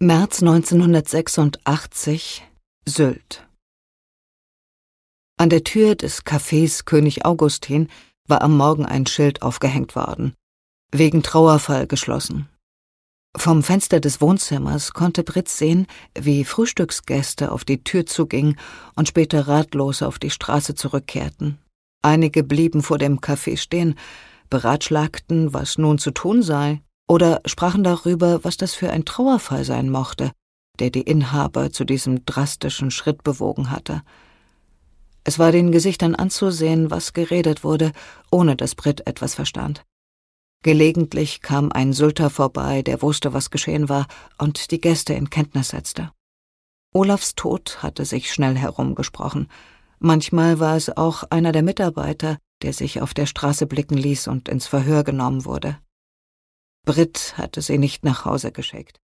März 1986, Sylt. An der Tür des Cafés König Augustin war am Morgen ein Schild aufgehängt worden. Wegen Trauerfall geschlossen. Vom Fenster des Wohnzimmers konnte Brit sehen, wie Frühstücksgäste auf die Tür zugingen und später ratlos auf die Straße zurückkehrten. Einige blieben vor dem Café stehen, beratschlagten, was nun zu tun sei, oder sprachen darüber, was das für ein Trauerfall sein mochte, der die Inhaber zu diesem drastischen Schritt bewogen hatte. Es war den Gesichtern anzusehen, was geredet wurde, ohne dass Brit etwas verstand. Gelegentlich kam ein Sylter vorbei, der wusste, was geschehen war, und die Gäste in Kenntnis setzte. Olafs Tod hatte sich schnell herumgesprochen. Manchmal war es auch einer der Mitarbeiter, der sich auf der Straße blicken ließ und ins Verhör genommen wurde. Brit hatte sie nicht nach Hause geschickt.